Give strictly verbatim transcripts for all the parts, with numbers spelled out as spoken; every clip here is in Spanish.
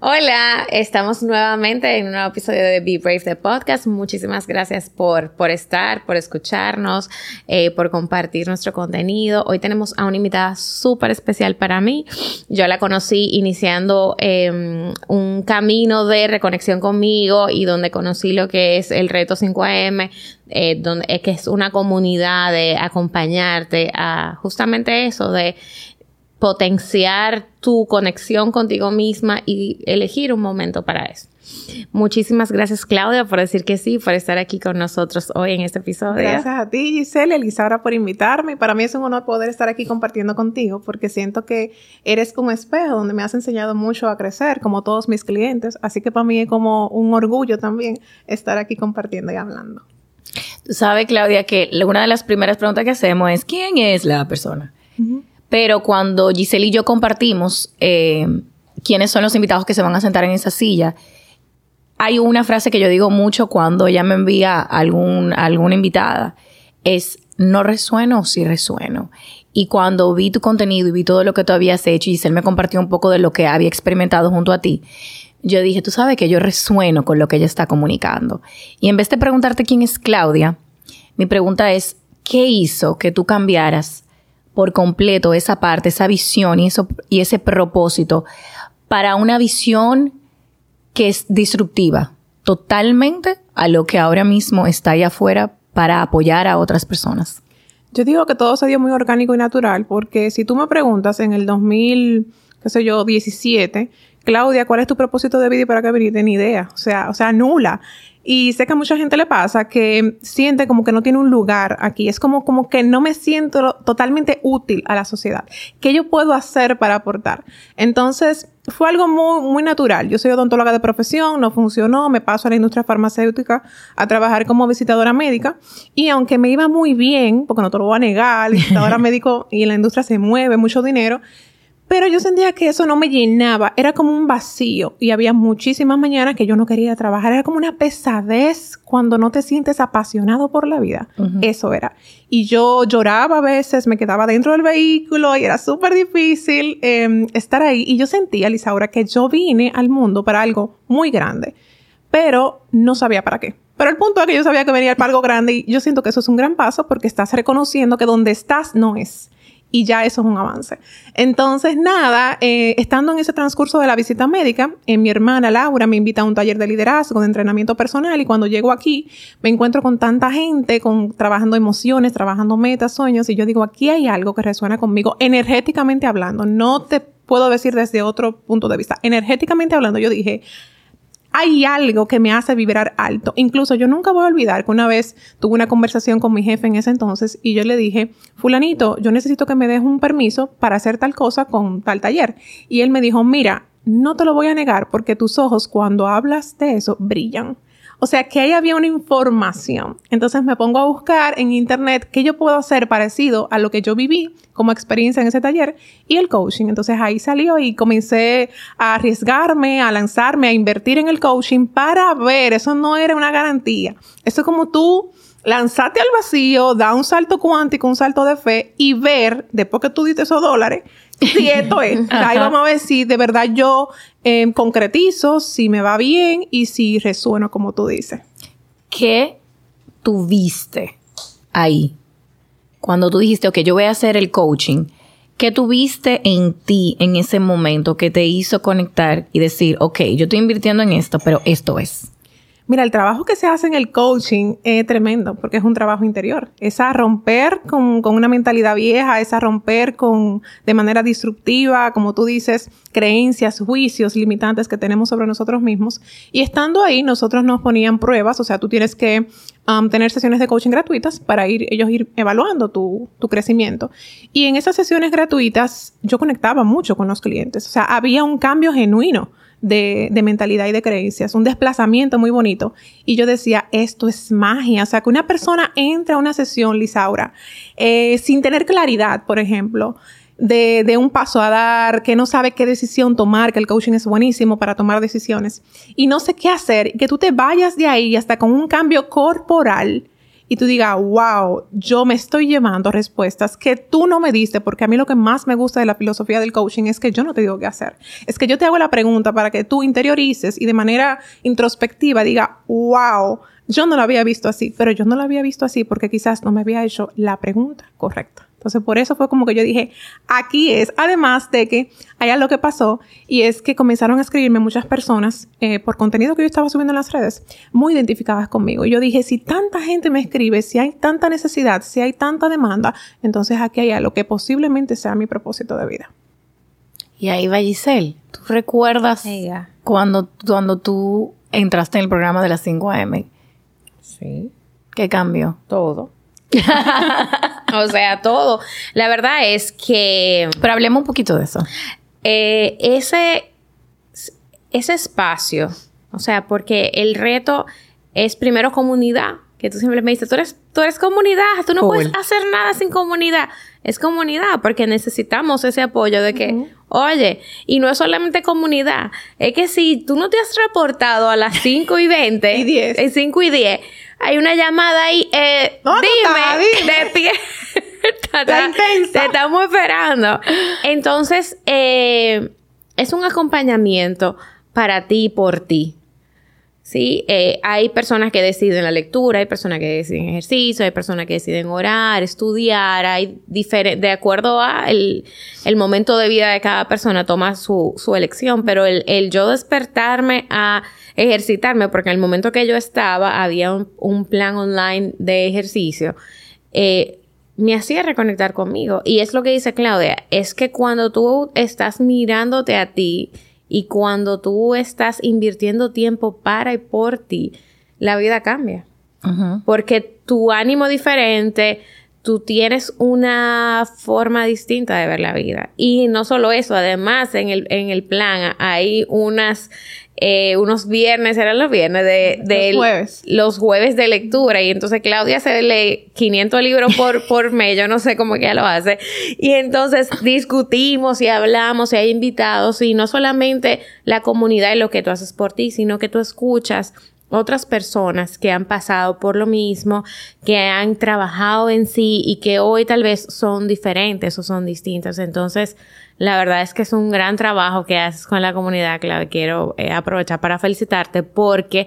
Hola, estamos nuevamente en un nuevo episodio de Be Brave, the podcast. Muchísimas gracias por, por estar, por escucharnos, eh, por compartir nuestro contenido. Hoy tenemos a una invitada súper especial para mí. Yo la conocí iniciando eh, un camino de reconexión conmigo y donde conocí lo que es el Reto cinco A M, eh, donde, eh, que es una comunidad de acompañarte a justamente eso, de potenciar tu conexión contigo misma y elegir un momento para eso. Muchísimas gracias, Claudia, por decir que sí, por estar aquí con nosotros hoy en este episodio. Gracias a ti, Giselle, Elisaura, por invitarme. Para mí es un honor poder estar aquí compartiendo contigo, porque siento que eres un espejo donde me has enseñado mucho a crecer, como todos mis clientes. Así que para mí es como un orgullo también estar aquí compartiendo y hablando. Tú sabes, Claudia, que una de las primeras preguntas que hacemos es ¿quién es la persona? Uh-huh. Pero cuando Giselle y yo compartimos eh, quiénes son los invitados que se van a sentar en esa silla, hay una frase que yo digo mucho cuando ella me envía algún, alguna invitada, es no resueno o sí resueno. Y cuando vi tu contenido y vi todo lo que tú habías hecho y Giselle me compartió un poco de lo que había experimentado junto a ti, yo dije, tú sabes que yo resueno con lo que ella está comunicando. Y en vez de preguntarte quién es Claudia, mi pregunta es, ¿qué hizo que tú cambiaras por completo esa parte, esa visión y, eso, y ese propósito para una visión que es disruptiva totalmente a lo que ahora mismo está allá afuera para apoyar a otras personas? Yo digo que todo se dio muy orgánico y natural, porque si tú me preguntas en el dos mil, qué sé yo, diecisiete, Claudia, ¿cuál es tu propósito de vida y para qué viniste? Ni idea, o sea, o sea, nula. Y sé que a mucha gente le pasa que siente como que no tiene un lugar aquí. Es como, como que no me siento totalmente útil a la sociedad. ¿Qué yo puedo hacer para aportar? Entonces, fue algo muy, muy natural. Yo soy odontóloga de profesión, no funcionó. Me paso a la industria farmacéutica a trabajar como visitadora médica. Y aunque me iba muy bien, porque no te lo voy a negar, visitadora médico y en la industria se mueve mucho dinero, pero yo sentía que eso no me llenaba. Era como un vacío. Y había muchísimas mañanas que yo no quería trabajar. Era como una pesadez cuando no te sientes apasionado por la vida. Uh-huh. Eso era. Y yo lloraba a veces, me quedaba dentro del vehículo y era súper difícil eh, estar ahí. Y yo sentía, Elisaura, que yo vine al mundo para algo muy grande. Pero no sabía para qué. Pero el punto es que yo sabía que venía para algo grande. Y yo siento que eso es un gran paso porque estás reconociendo que donde estás no es. Y ya eso es un avance. Entonces, nada, eh, estando en ese transcurso de la visita médica, eh, mi hermana Laura me invita a un taller de liderazgo, de entrenamiento personal, y cuando llego aquí, me encuentro con tanta gente, con, trabajando emociones, trabajando metas, sueños, y yo digo, aquí hay algo que resuena conmigo, energéticamente hablando. No te puedo decir desde otro punto de vista. Energéticamente hablando, yo dije, hay algo que me hace vibrar alto. Incluso yo nunca voy a olvidar que una vez tuve una conversación con mi jefe en ese entonces y yo le dije, fulanito, yo necesito que me des un permiso para hacer tal cosa con tal taller. Y él me dijo, mira, no te lo voy a negar porque tus ojos cuando hablas de eso brillan. O sea, que ahí había una información. Entonces me pongo a buscar en internet qué yo puedo hacer parecido a lo que yo viví como experiencia en ese taller y el coaching. Entonces ahí salió y comencé a arriesgarme, a lanzarme, a invertir en el coaching para ver. Eso no era una garantía. Eso es como tú lanzarte al vacío, dar un salto cuántico, un salto de fe y ver, después que tú diste esos dólares, si esto es. Ahí vamos a ver si de verdad yo eh, concretizo, si me va bien y si resueno como tú dices. ¿Qué tuviste ahí? Cuando tú dijiste, ok, yo voy a hacer el coaching, ¿qué tuviste en ti en ese momento que te hizo conectar y decir, ok, yo estoy invirtiendo en esto, pero esto es? Mira, el trabajo que se hace en el coaching es tremendo porque es un trabajo interior. Es a romper con, con una mentalidad vieja, es a romper con, de manera disruptiva, como tú dices, creencias, juicios limitantes que tenemos sobre nosotros mismos. Y estando ahí, nosotros nos ponían pruebas, o sea, tú tienes que um, tener sesiones de coaching gratuitas para ir, ellos ir evaluando tu, tu crecimiento. Y en esas sesiones gratuitas, yo conectaba mucho con los clientes. O sea, había un cambio genuino de, de mentalidad y de creencias, un desplazamiento muy bonito. Y yo decía, esto es magia. O sea, que una persona entra a una sesión, Lisaura, eh, sin tener claridad, por ejemplo, de, de un paso a dar, que no sabe qué decisión tomar, que el coaching es buenísimo para tomar decisiones, y no sé qué hacer, que tú te vayas de ahí hasta con un cambio corporal y tú digas, wow, yo me estoy llevando respuestas que tú no me diste, porque a mí lo que más me gusta de la filosofía del coaching es que yo no te digo qué hacer. Es que yo te hago la pregunta para que tú interiorices y de manera introspectiva diga, wow, yo no lo había visto así, pero yo no lo había visto así porque quizás no me había hecho la pregunta correcta. Entonces, por eso fue como que yo dije, aquí es. Además de que hay algo que pasó y es que comenzaron a escribirme muchas personas eh, por contenido que yo estaba subiendo en las redes, muy identificadas conmigo. Y yo dije, si tanta gente me escribe, si hay tanta necesidad, si hay tanta demanda, entonces aquí hay algo que posiblemente sea mi propósito de vida. Y ahí va Giselle. ¿Tú recuerdas Ella. cuando, cuando tú entraste en el programa de las cinco a eme? Sí. ¿Qué cambió? Todo. O sea, todo. La verdad es que... Pero hablemos un poquito de eso. Eh, ese, ese espacio, o sea, porque el reto es primero comunidad, que tú siempre me dices, tú eres, tú eres comunidad, tú no Cool. puedes hacer nada sin comunidad. Es comunidad porque necesitamos ese apoyo de que, uh-huh. oye, y no es solamente comunidad, es que si tú no te has reportado a las cinco y veinte, y diez, y cinco y diez, hay una llamada ahí, eh, no, dime, dime, de pie. Te estamos esperando. Entonces, eh, es un acompañamiento para ti y por ti. Sí, eh, hay personas que deciden la lectura, hay personas que deciden ejercicio, hay personas que deciden orar, estudiar, hay diferentes, de acuerdo a el, el momento de vida de cada persona toma su, su elección, pero el, el yo despertarme a ejercitarme, porque en el momento que yo estaba había un, un plan online de ejercicio, eh, me hacía reconectar conmigo. Y es lo que dice Claudia, es que cuando tú estás mirándote a ti y cuando tú estás invirtiendo tiempo para y por ti, la vida cambia. Uh-huh. Porque tu ánimo diferente, tú tienes una forma distinta de ver la vida. Y no solo eso, además en el, en el plan hay unas... Eh, unos viernes, eran los viernes de, de los jueves. Los jueves de lectura, y entonces Claudia se lee quinientos libros por, por mes, yo no sé cómo que ella lo hace, y entonces discutimos y hablamos y hay invitados, y no solamente la comunidad y lo que tú haces por ti, sino que tú escuchas otras personas que han pasado por lo mismo, que han trabajado en sí y que hoy tal vez son diferentes o son distintas. Entonces, la verdad es que es un gran trabajo que haces con la comunidad, Claudia. Quiero eh, aprovechar para felicitarte porque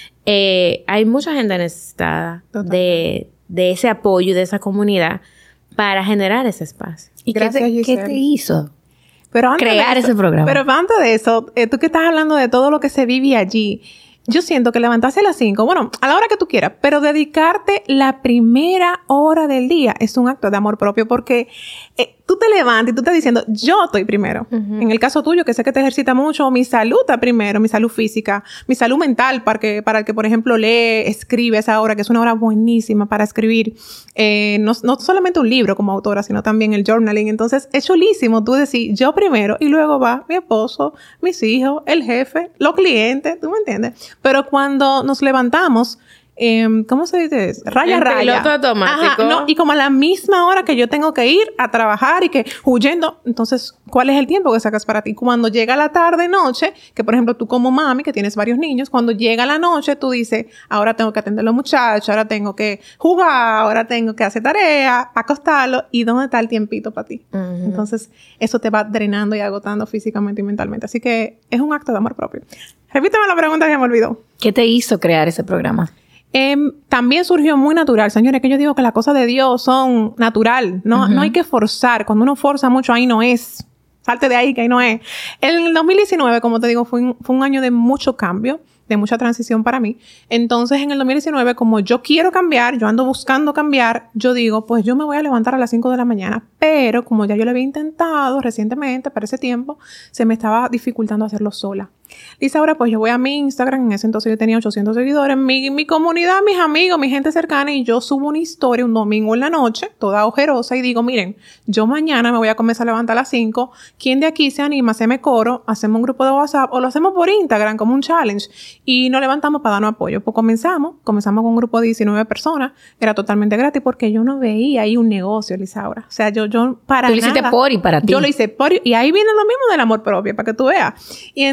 eh, hay mucha gente necesitada de, de ese apoyo y de esa comunidad para generar ese espacio. ¿Y Gracias, qué, te, ¿qué te hizo? Pero antes crear eso, ese programa. Pero antes de eso, eh, tú que estás hablando de todo lo que se vive allí, yo siento que levantarse a las cinco, bueno, a la hora que tú quieras, pero dedicarte la primera hora del día es un acto de amor propio porque eh, tú te levantas y tú estás diciendo, yo estoy primero. Uh-huh. En el caso tuyo, que sé que te ejercita mucho, mi salud está primero, mi salud física, mi salud mental, para, que, para el que, por ejemplo, lee, escribe esa hora, que es una hora buenísima para escribir, eh, no, no solamente un libro como autora, sino también el journaling. Entonces, es chulísimo tú decir, yo primero, y luego va mi esposo, mis hijos, el jefe, los clientes, ¿tú me entiendes? Pero cuando nos levantamos, eh, ¿cómo se dice eso? Raya, el raya. Piloto automático. Ajá, no, y como a la misma hora que yo tengo que ir a trabajar y que huyendo, entonces, ¿cuál es el tiempo que sacas para ti? Cuando llega la tarde, noche, que por ejemplo tú como mami, que tienes varios niños, cuando llega la noche, tú dices, ahora tengo que atender a los muchachos, ahora tengo que jugar, ahora tengo que hacer tarea, acostarlo, ¿y dónde está el tiempito para ti? Uh-huh. Entonces, eso te va drenando y agotando físicamente y mentalmente. Así que es un acto de amor propio. Repíteme la pregunta que me olvidó. ¿Qué te hizo crear ese programa? Eh, también surgió muy natural, señores, que yo digo que las cosas de Dios son natural, no, uh-huh. no hay que forzar, cuando uno forza mucho ahí no es, salte de ahí que ahí no es. En el dos mil diecinueve, como te digo, fue un, fue un año de mucho cambio, de mucha transición para mí. Entonces, en el dos mil diecinueve, como yo quiero cambiar, yo ando buscando cambiar, yo digo, pues yo me voy a levantar a las cinco de la mañana, pero como ya yo lo había intentado recientemente, para ese tiempo, se me estaba dificultando hacerlo sola. Dice ahora, pues yo voy a mi Instagram, en ese entonces yo tenía ochocientos seguidores, mi, mi comunidad, mis amigos, mi gente cercana, y yo subo una historia un domingo en la noche, toda ojerosa, y digo, miren, yo mañana me voy a comenzar a levantar a las cinco, ¿quién de aquí se anima? Haceme coro, hacemos un grupo de WhatsApp, o lo hacemos por Instagram como un challenge, y nos levantamos para darnos apoyo. Pues comenzamos, comenzamos con un grupo de diecinueve personas, era totalmente gratis, porque yo no veía ahí un negocio, Lisaura, o sea, yo, yo para Tú lo hiciste por y para ti. Yo lo hice por y, y ahí viene lo mismo del amor propio, para que tú veas, y entonces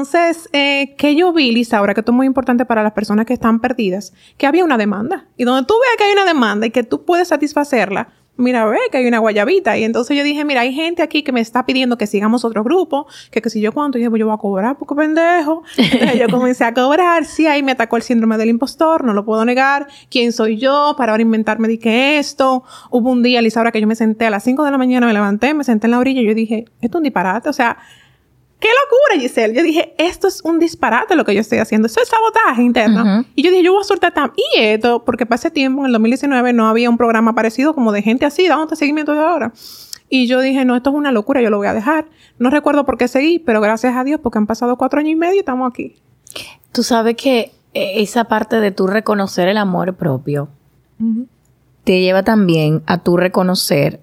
Entonces, eh, que yo vi, Lisaura, que esto es muy importante para las personas que están perdidas, que había una demanda. Y donde tú veas que hay una demanda y que tú puedes satisfacerla, mira, ve que hay una guayabita. Y entonces yo dije, mira, hay gente aquí que me está pidiendo que sigamos otro grupo, que que si yo cuánto, y dije, pues yo voy a cobrar, porque pendejo. Entonces yo comencé a cobrar, sí, ahí me atacó el síndrome del impostor, no lo puedo negar. ¿Quién soy yo para ahora inventarme de que esto? Hubo un día, Lisaura, que yo me senté a las cinco de la mañana, me levanté, me senté en la orilla y yo dije, esto es un disparate, o sea, ¡qué locura, Giselle! Yo dije, esto es un disparate lo que yo estoy haciendo. Eso es sabotaje interno. Uh-huh. Y yo dije, yo voy a soltar tam... Y esto, porque para ese tiempo, en el dos mil diecinueve, no había un programa parecido como de gente así, dándote seguimiento de ahora. Y yo dije, no, esto es una locura, yo lo voy a dejar. No recuerdo por qué seguí, pero gracias a Dios, porque han pasado cuatro años y medio y estamos aquí. Tú sabes que esa parte de tú reconocer el amor propio uh-huh. te lleva también a tú reconocer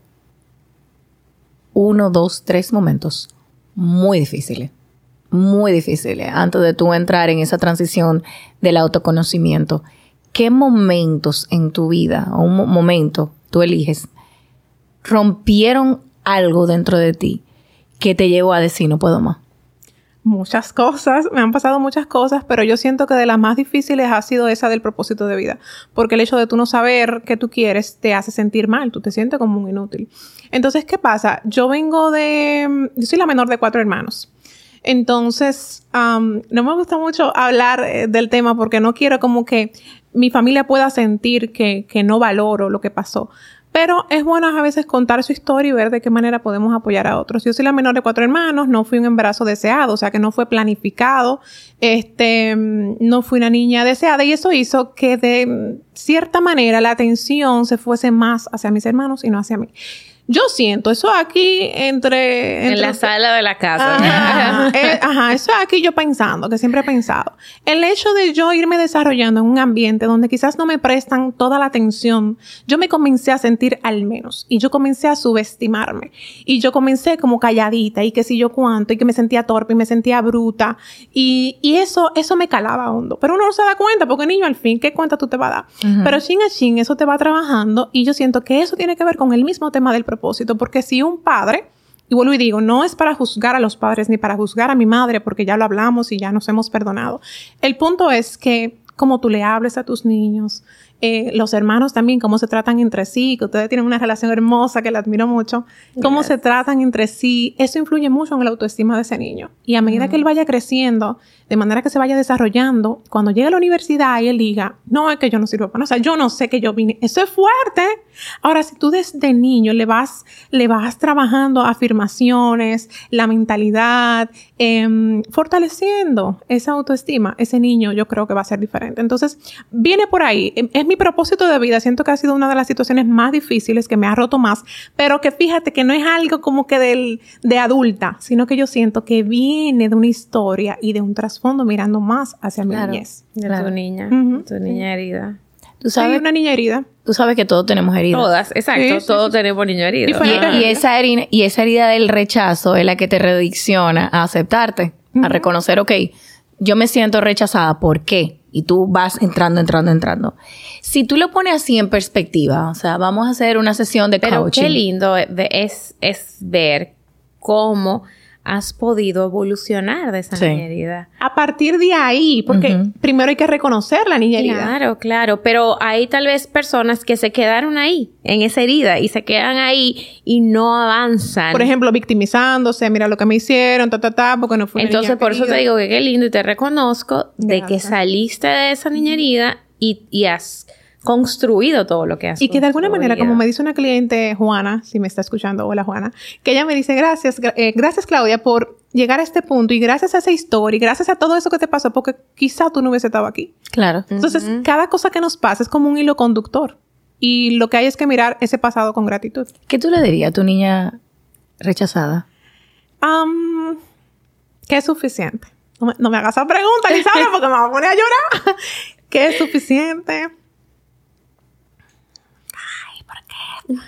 uno, dos, tres momentos muy difíciles, muy difíciles, antes de tú entrar en esa transición del autoconocimiento. ¿Qué momentos en tu vida, o un mo- momento, tú eliges, rompieron algo dentro de ti que te llevó a decir, no puedo más? Muchas cosas, me han pasado muchas cosas, pero yo siento que de las más difíciles ha sido esa del propósito de vida, porque el hecho de tú no saber qué tú quieres te hace sentir mal, tú te sientes como un inútil. Entonces, ¿qué pasa? Yo vengo de... Yo soy la menor de cuatro hermanos. Entonces, um, no me gusta mucho hablar eh, del tema porque no quiero como que mi familia pueda sentir que, que no valoro lo que pasó. Pero es bueno a veces contar su historia y ver de qué manera podemos apoyar a otros. Yo soy la menor de cuatro hermanos, no fui un embarazo deseado, o sea que no fue planificado, este, no fui una niña deseada y eso hizo que de cierta manera la atención se fuese más hacia mis hermanos y no hacia mí. Yo siento eso aquí entre... entre en la sala de la casa. Ajá, eh, ajá, eso aquí yo pensando, que siempre he pensado. El hecho de yo irme desarrollando en un ambiente donde quizás no me prestan toda la atención, yo me comencé a sentir al menos. Y yo comencé a subestimarme. Y yo comencé como calladita y que si yo cuánto, y que me sentía torpe y me sentía bruta. Y, y eso, eso me calaba hondo. Pero uno no se da cuenta, porque niño, al fin, ¿qué cuenta tú te vas a dar? Uh-huh. Pero chin a chin, eso te va trabajando. Y yo siento que eso tiene que ver con el mismo tema del propósito. propósito, porque si un padre, y vuelvo y digo, no es para juzgar a los padres ni para juzgar a mi madre, porque ya lo hablamos y ya nos hemos perdonado. El punto es que como tú le hables a tus niños, eh, los hermanos también, cómo se tratan entre sí, que ustedes tienen una relación hermosa que la admiro mucho, cómo yes. se tratan entre sí, eso influye mucho en la autoestima de ese niño. Y a medida uh-huh. que él vaya creciendo, de manera que se vaya desarrollando, cuando llegue a la universidad y él diga, no, es que yo no sirvo para nada, o sea, yo no sé que yo vine, eso es fuerte. Ahora, si tú desde niño le vas, le vas trabajando afirmaciones, la mentalidad, eh, fortaleciendo esa autoestima, ese niño yo creo que va a ser diferente. Entonces, viene por ahí. Es mi propósito de vida. Siento que ha sido una de las situaciones más difíciles, que me ha roto más, pero que fíjate que no es algo como que del, de adulta, sino que yo siento que viene de una historia y de un trasfondo mirando más hacia mi claro, niñez. De claro. tu niña, uh-huh. tu niña herida. ¿Tú sabes? Hay una niña herida. Tú sabes que todos tenemos heridas. Todas, exacto. Sí, todos sí, tenemos niños heridos. Y, y, esa herida, y esa herida del rechazo es la que te redicciona a aceptarte, uh-huh. a reconocer, ok, yo me siento rechazada. ¿Por qué? Y tú vas entrando, entrando, entrando. Si tú lo pones así en perspectiva, o sea, vamos a hacer una sesión de Pero coaching. Pero qué lindo es, es ver cómo has podido evolucionar de esa sí. niña herida. A partir de ahí, porque uh-huh. primero hay que reconocer la niña herida. Claro, claro, pero hay tal vez personas que se quedaron ahí, en esa herida, y se quedan ahí y no avanzan. Por ejemplo, victimizándose, mira lo que me hicieron, ta, ta, ta, porque no fue una Entonces, niña por querida. Eso te digo que qué lindo y te reconozco de Gracias. Que saliste de esa niña herida y, y has construido todo lo que has Y que de alguna manera, como me dice una cliente, Juana, si me está escuchando, hola Juana, que ella me dice, gracias, eh, gracias Claudia por llegar a este punto y gracias a esa historia y gracias a todo eso que te pasó, porque quizá tú no hubiese estado aquí. Claro. Entonces, uh-huh. cada cosa que nos pasa es como un hilo conductor y lo que hay es que mirar ese pasado con gratitud. ¿Qué tú le dirías a tu niña rechazada? Um, que es suficiente. No me, no me hagas esa pregunta, Lisandra, porque me va a poner a llorar. ¿Qué es suficiente? ¿Por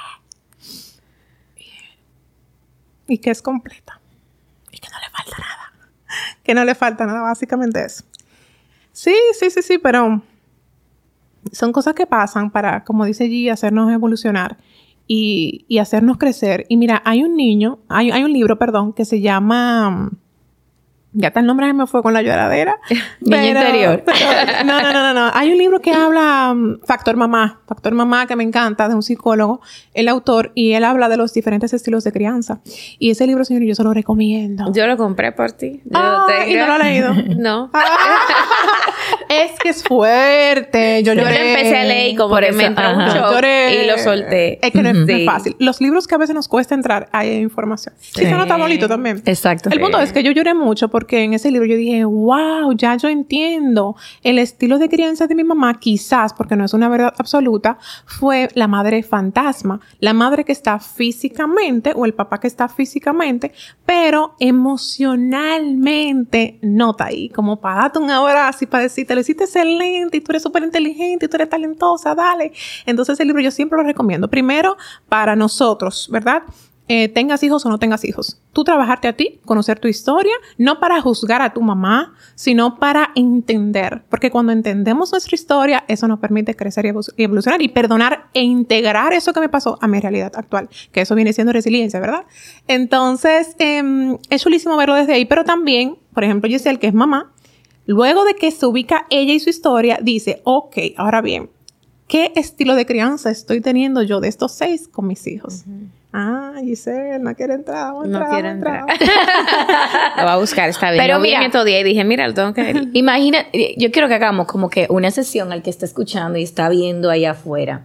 qué? Y que es completa. Y que no le falta nada. Que no le falta nada, básicamente eso. Sí, sí, sí, sí, pero son cosas que pasan para, como dice G, hacernos evolucionar y, y hacernos crecer. Y mira, hay un niño, hay, hay un libro, perdón, que se llama Ya está el nombre se me fue con la lloradera. Niño interior. Pero, no, no, no, no, no. Hay un libro que habla um, Factor Mamá. Factor Mamá, que me encanta, de un psicólogo, el autor, y él habla de los diferentes estilos de crianza. Y ese libro, señor, yo se lo recomiendo. Yo lo compré por ti. Yo Ah, lo tengo. ¿y no lo ha leído? No. Ah, es que es fuerte. Yo Yo lo lloré. empecé a leer y como Por que eso, me entró un ajá. shock Lloré. y lo solté. Es que no es, no es Sí. fácil. Los libros que a veces nos cuesta entrar, hay información. Sí. Y eso no está bonito también. Exacto. El punto es que yo lloré mucho porque en ese libro yo dije, wow, ya yo entiendo. El estilo de crianza de mi mamá, quizás, porque no es una verdad absoluta, fue la madre fantasma. La madre que está físicamente, o el papá que está físicamente, pero emocionalmente no está ahí. Como para darte un abrazo y para decirte, lo hiciste excelente y tú eres súper inteligente y tú eres talentosa, dale. Entonces ese libro yo siempre lo recomiendo. Primero, para nosotros, ¿verdad? Eh, tengas hijos o no tengas hijos. Tú trabajarte a ti, conocer tu historia, no para juzgar a tu mamá, sino para entender. Porque cuando entendemos nuestra historia, eso nos permite crecer y evolucionar y perdonar e integrar eso que me pasó a mi realidad actual. Que eso viene siendo resiliencia, ¿verdad? Entonces, eh, es chulísimo verlo desde ahí. Pero también, por ejemplo, Giselle, que es mamá, luego de que se ubica ella y su historia, dice, ok, ahora bien, ¿qué estilo de crianza estoy teniendo yo de estos seis con mis hijos? Uh-huh. Ah, Giselle, no quiere entrar, vamos a entrar, no quiere entrar. entrar. Lo va a buscar, está bien. Pero Lo vi mira, en estos días y dije, mira, lo tengo que ver. Imagina, yo quiero que hagamos como que una sesión al que está escuchando y está viendo allá afuera.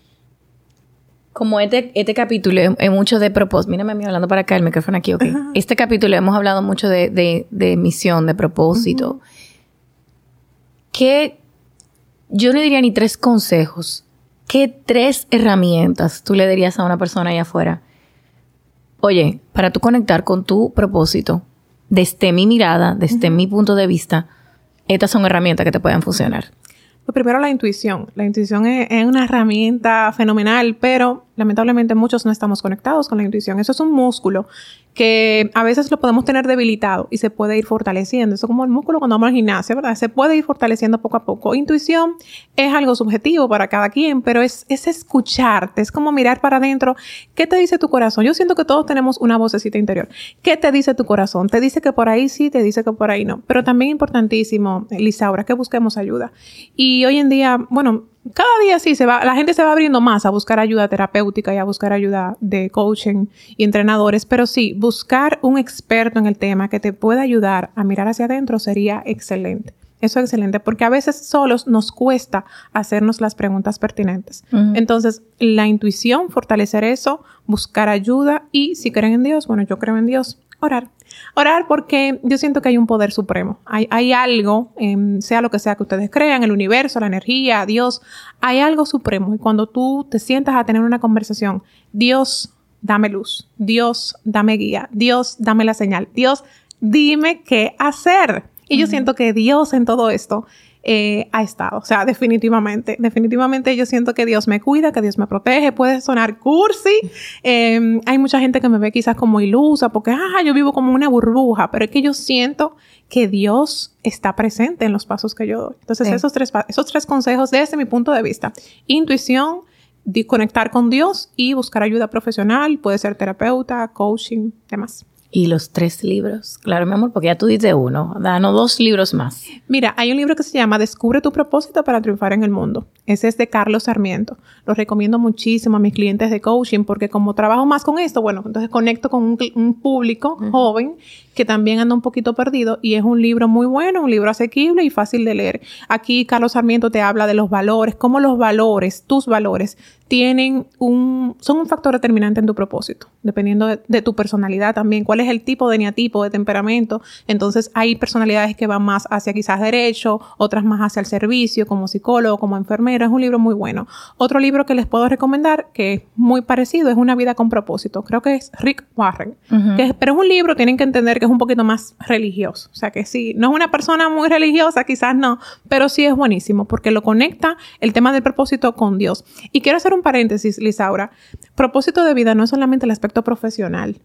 Como este, este capítulo es mucho de propósito. Mírame a mí hablando para acá, el micrófono aquí, ok. Uh-huh. Este capítulo hemos hablado mucho de, de, de misión, de propósito. Uh-huh. ¿Qué? Yo no diría ni tres consejos. ¿Qué tres herramientas tú le dirías a una persona allá afuera? Oye, para tú conectar con tu propósito, desde mi mirada, desde uh-huh. mi punto de vista, estas son herramientas que te pueden funcionar. Pues primero la intuición. La intuición es, es una herramienta fenomenal, pero lamentablemente muchos no estamos conectados con la intuición. Eso es un músculo que a veces lo podemos tener debilitado y se puede ir fortaleciendo. Eso es como el músculo cuando vamos al gimnasio, ¿verdad? Se puede ir fortaleciendo poco a poco. Intuición es algo subjetivo para cada quien, pero es, es escucharte, es como mirar para adentro. ¿Qué te dice tu corazón? Yo siento que todos tenemos una vocecita interior. ¿Qué te dice tu corazón? Te dice que por ahí sí, te dice que por ahí no. Pero también importantísimo, Lisaura, que busquemos ayuda. Y hoy en día, bueno, cada día sí se va, la gente se va abriendo más a buscar ayuda terapéutica y a buscar ayuda de coaching y entrenadores, pero sí, buscar un experto en el tema que te pueda ayudar a mirar hacia adentro sería excelente. Eso es excelente, porque a veces solos nos cuesta hacernos las preguntas pertinentes. Uh-huh. Entonces, la intuición, fortalecer eso, buscar ayuda y si creen en Dios, bueno, yo creo en Dios, orar. Orar porque yo siento que hay un poder supremo. Hay, hay algo, eh, sea lo que sea que ustedes crean, el universo, la energía, Dios, hay algo supremo. Y cuando tú te sientas a tener una conversación, Dios, dame luz. Dios, dame guía. Dios, dame la señal. Dios, dime qué hacer. Y uh-huh. yo siento que Dios en todo esto eh, ha estado. O sea, definitivamente, definitivamente yo siento que Dios me cuida, que Dios me protege. Puede sonar cursi. Eh, hay mucha gente que me ve quizás como ilusa porque, ah, yo vivo como una burbuja. Pero es que yo siento que Dios está presente en los pasos que yo doy. Entonces, sí. esos, tres, esos tres consejos desde mi punto de vista. Intuición, de conectar con Dios y buscar ayuda profesional. Puede ser terapeuta, coaching, demás. ¿Y los tres libros? Claro, mi amor, porque ya tú dices uno. Danos dos libros más. Mira, hay un libro que se llama Descubre tu propósito para triunfar en el mundo. Ese es de Carlos Sarmiento. Lo recomiendo muchísimo a mis clientes de coaching porque como trabajo más con esto, bueno, entonces conecto con un, un público uh-huh. joven que también anda un poquito perdido y es un libro muy bueno, un libro asequible y fácil de leer. Aquí Carlos Sarmiento te habla de los valores, cómo los valores, tus valores, tienen un, son un factor determinante en tu propósito, dependiendo de, de tu personalidad también. ¿Cuál es el tipo de eneatipo, de temperamento? Entonces, hay personalidades que van más hacia quizás derecho, otras más hacia el servicio, como psicólogo, como enfermero. Es un libro muy bueno. Otro libro que les puedo recomendar, que es muy parecido, es Una vida con propósito. Creo que es Rick Warren. Uh-huh. Que es, pero es un libro, tienen que entender que es un poquito más religioso. O sea, que sí, no es una persona muy religiosa, quizás no, pero sí es buenísimo, porque lo conecta el tema del propósito con Dios. Y quiero hacer un paréntesis, Lisaura. Propósito de vida no es solamente el aspecto profesional.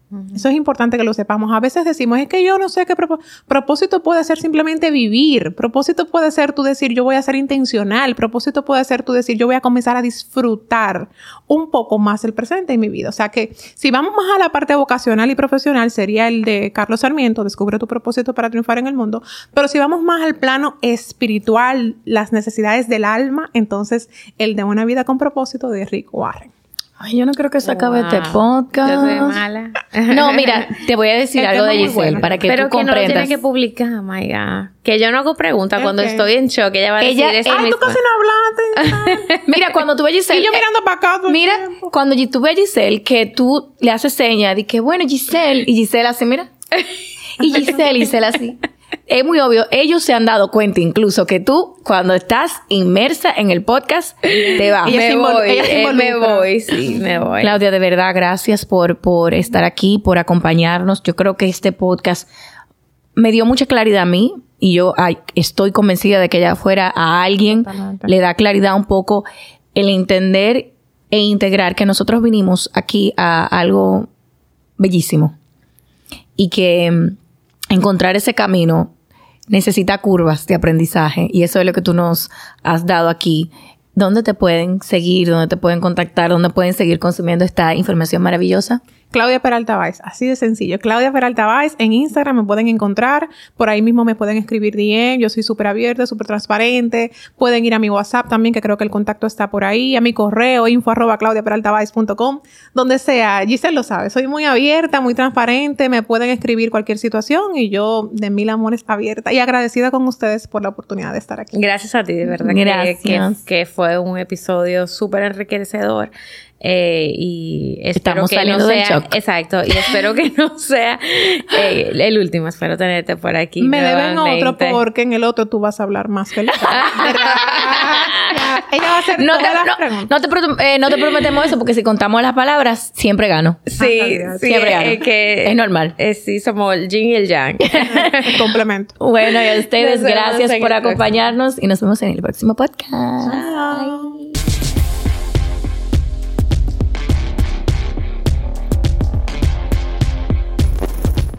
Uh-huh. Eso es importante que lo sepamos. A veces decimos, es que yo no sé qué propósito. Propósito puede ser simplemente vivir. Propósito puede ser tú decir, yo voy a ser intencional. Propósito puede ser tú decir, yo voy a comenzar a disfrutar un poco más el presente en mi vida. O sea que si vamos más a la parte vocacional y profesional, sería el de Carlos Sarmiento, descubre tu propósito para triunfar en el mundo. Pero si vamos más al plano espiritual, las necesidades del alma, entonces el de una vida con propósito de Rick Warren. Ay, yo no creo que se acabe wow. este podcast. Yo soy mala. No, mira, te voy a decir algo de Giselle bueno. para que Pero tú que comprendas. Pero que no lo tiene que publicar, oh my God. Que yo no hago preguntas cuando okay. estoy en shock. Ella va a ella, decir eso Ay, mismo. tú casi no hablaste. Mira, cuando tú ves a Giselle... Y yo mirando para acá todo Mira, el tiempo. cuando tú ves a Giselle, que tú le haces señas de que, bueno, Giselle, y Giselle así, mira. Y Giselle, y Giselle así. Es muy obvio, ellos se han dado cuenta incluso que tú, cuando estás inmersa en el podcast, te vas. Me voy, eh, me voy, sí, me voy. Claudia, de verdad, gracias por, por estar aquí, por acompañarnos. Yo creo que este podcast me dio mucha claridad a mí y yo ay, estoy convencida de que allá afuera a alguien Totalmente. le da claridad un poco el entender e integrar que nosotros vinimos aquí a algo bellísimo y que um, encontrar ese camino necesita curvas de aprendizaje y eso es lo que tú nos has dado aquí. ¿Dónde te pueden seguir? ¿Dónde te pueden contactar? ¿Dónde pueden seguir consumiendo esta información maravillosa? Claudia Peralta Báez, así de sencillo. Claudia Peralta Báez, en Instagram me pueden encontrar, por ahí mismo me pueden escribir D M, yo soy súper abierta, súper transparente, pueden ir a mi WhatsApp también, que creo que el contacto está por ahí, a mi correo, info arroba claudia peralta báez punto com, donde sea, Giselle lo sabe, soy muy abierta, muy transparente, me pueden escribir cualquier situación y yo de mil amores abierta y agradecida con ustedes por la oportunidad de estar aquí. Gracias a ti, de verdad, Gracias. Que, que, que fue un episodio súper enriquecedor. Eh, y espero Estamos que saliendo no del sea, shock. exacto, y espero que no sea eh, el último. Espero tenerte por aquí. Me deben nuevamente. otro porque en el otro tú vas a hablar más que el otro. Ella va a hacer No todas te, las no, preguntas. no, te, pro- eh, no te prometemos eso porque si contamos las palabras, siempre gano. Sí, sí, Siempre gano. eh, que, Es normal. eh, sí, somos el yin y el yang. Complemento. Bueno, y a ustedes, Nos vemos gracias en por el próximo. acompañarnos y nos vemos en el próximo podcast. Bye.